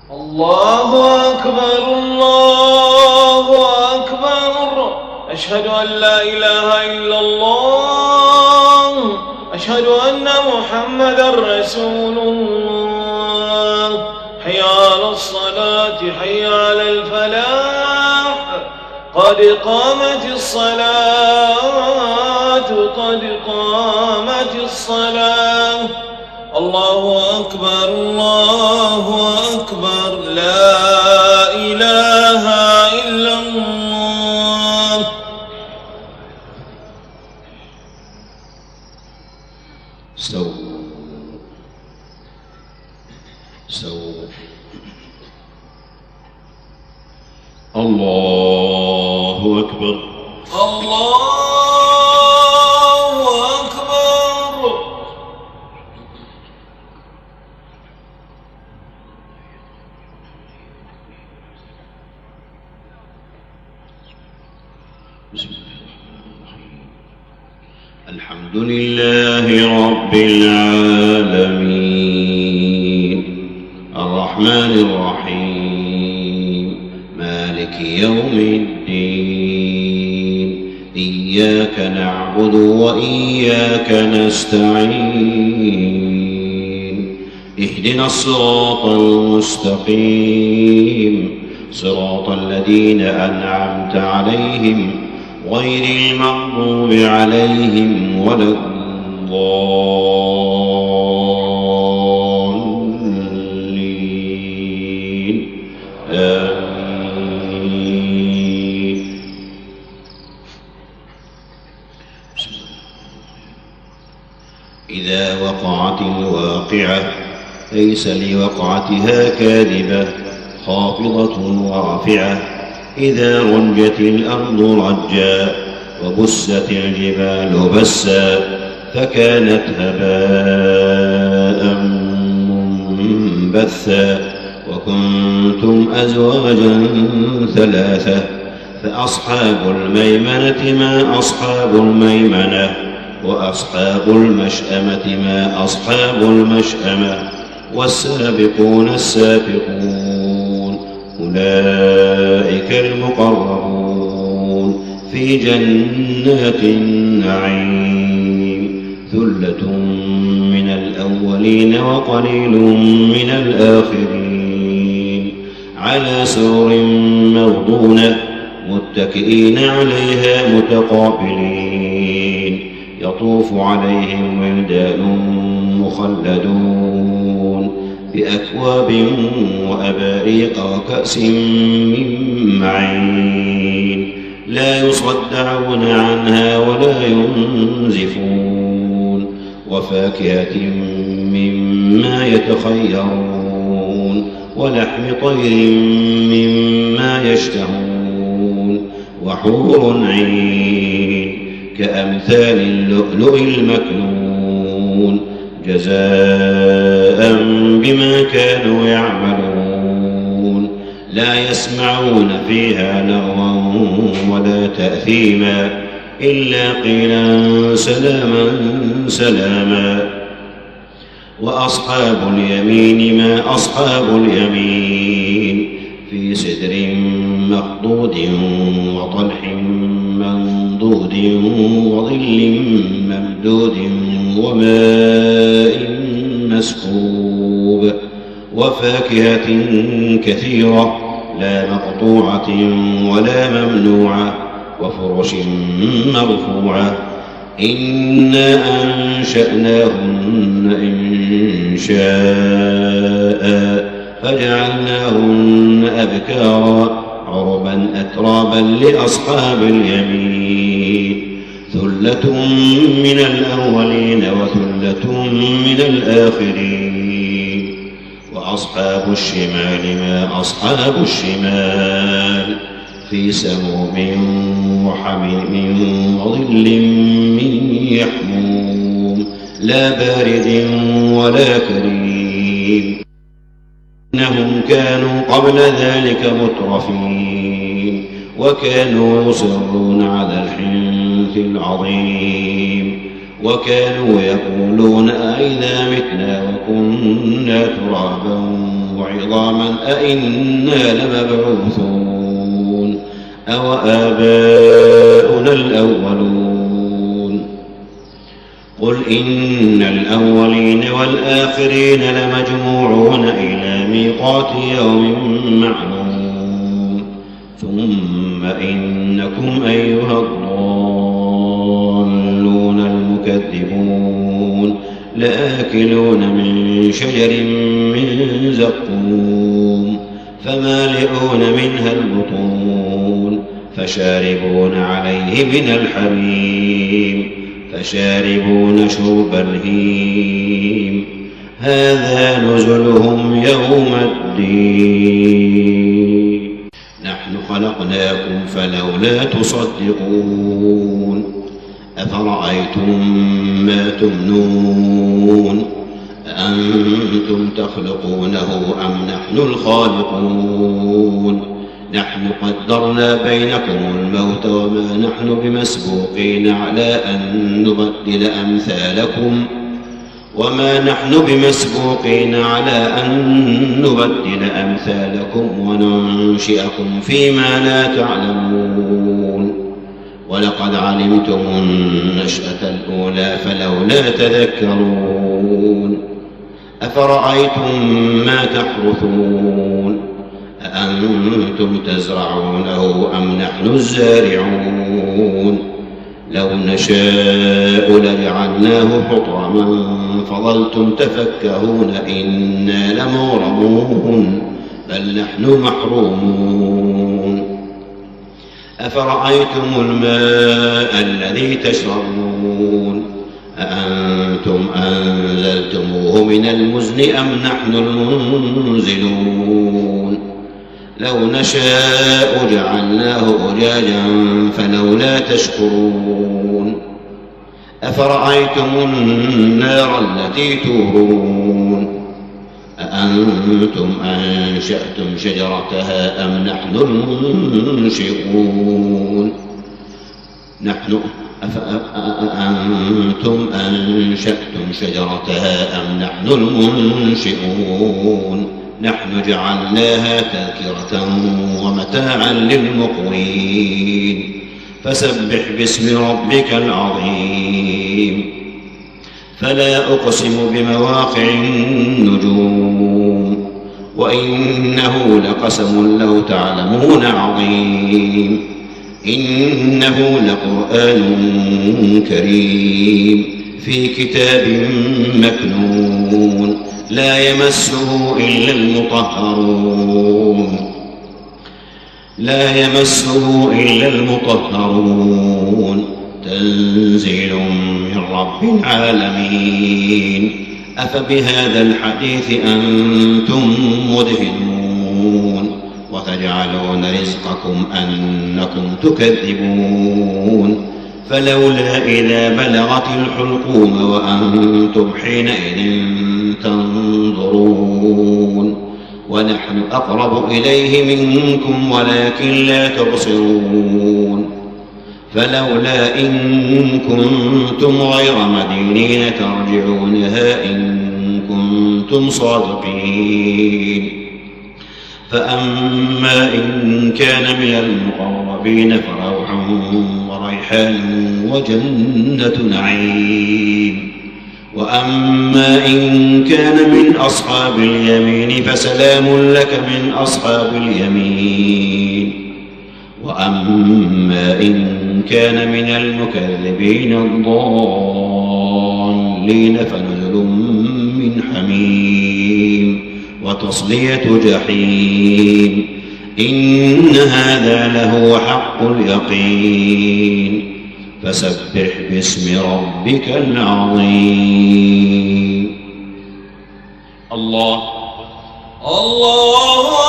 الله أكبر الله أكبر. أشهد أن لا إله إلا الله. أشهد أن محمدا رسول الله. حي على الصلاة حي على الفلاح. قد قامت الصلاة قد قامت الصلاة. الله أكبر الله أكبر. لا إله إلا الله. استووا استووا. الله أكبر الله أكبر. بسم الله الرحمن الرحيم. الحمد لله رب العالمين الرحمن الرحيم مالك يوم الدين. إياك نعبد وإياك نستعين. اهدنا الصراط المستقيم صراط الذين أنعمت عليهم غير المغضوب عليهم ولا الضالين. آمين. إذا وقعت الواقعة ليس لوقعتها كاذبة خافضة رافعة. إذا رجت الأرض رجا وبست الجبال بسا فكانت هباء منبثا. وكنتم أزواجا ثلاثة فأصحاب الميمنة ما أصحاب الميمنة وأصحاب المشأمة ما أصحاب المشأمة. والسابقون السابقون أولئك المقربون في جنات النعيم. ثلة من الأولين وقليل من الآخرين. على سرر موضونة متكئين عليها متقابلين. يطوف عليهم ولدان مخلدون بأكواب وأباريق وكأس من معين. لا يصدعون عنها ولا ينزفون. وفاكهة مما يتخيرون ولحم طير مما يشتهون. وحور عين كأمثال اللؤلؤ المكنون جزاء بما كانوا يعملون. لا يسمعون فيها لغوا ولا تأثيما إلا قيلا سلاما سلاما. وأصحاب اليمين ما أصحاب اليمين. في سدر مخضود وطلح منضود وظل ممدود وماء مسكوب. وفاكهة كثيرة لا مقطوعة ولا ممنوعة. وفرش مرفوعة. إنا أنشأناهن إنشاء فجعلناهن أبكارا عربا أترابا لأصحاب اليمين. ثلة من الأولين وثلة من الآخرين. وأصحاب الشمال ما أصحاب الشمال. في سموم وحميم وظل من يحموم لا بارد ولا كريم. إنهم كانوا قبل ذلك مترفين وكانوا يصرون على الحنث العظيم. وكانوا يقولون أئذا متنا وكنا ترابا عظاما أئنا لمبعوثون أو آباؤنا الأولون قل إن الأولين والآخرين لمجموعون إلى ميقات يوم معلوم ثم إنكم أيها الضالون المكذبون لآكلون من شجر من زقوم فمالئون منها البطون فشاربون عليه من الحميم فشاربون شرب الهيم هذا نزلهم يوم الدين نحن خلقناكم فلولا تصدقون أفرأيتم ما تمنون أأنتم تخلقونه أم نحن الخالقون نحن قدرنا بينكم الموت وما نحن بمسبوقين على أن نبدل أمثالكم وننشئكم فيما لا تعلمون ولقد علمتم النشأة الأولى فلولا تذكرون أفرأيتم ما تحرثون أأنتم تزرعونه أم نحن الزارعون لو نشاء لجعلناه حطاما فظلتم تفكهون إنا لمغرمون بل نحن محرومون أفرأيتم الماء الذي تشربون أأنتم أنزلتموه من المزن أم نحن المنزلون لو نشاء جعلناه أجاجا فلولا تشكرون أفرأيتم النار التي تورون أأنتم أنشأتم شجرتها أم نحن المنشئون أأنتم أنشأتم شجرتها أم نحن المنشئون نحن جعلناها تذكرة ومتاعا للمقوين فسبح باسم ربك العظيم فلا أقسم بمواقع النجوم وإنه لقسم لو تعلمون عظيم إنه لقرآن كريم في كتاب مكنون لا يمسه إلا المطهرون تنزيل من رب العالمين أفبهذا الحديث أنتم مدهنون وتجعلون رزقكم أنكم تكذبون فلولا إذا بلغت الحلقوم وأنتم حينئذ تنظرون ونحن أقرب إليه منكم ولكن لا تبصرون فلولا إن كنتم غير مدينين ترجعونها إن كنتم صادقين فأما إن كان من المقربين فروح وريحان وجنة نعيم وأما إن كان من أصحاب اليمين فسلام لك من أصحاب اليمين وأما إن كان من المكذبين الضالين فنزل من حميم وتصلية جحيم إن هذا لهو حق اليقين فسبح باسم ربك العظيم الله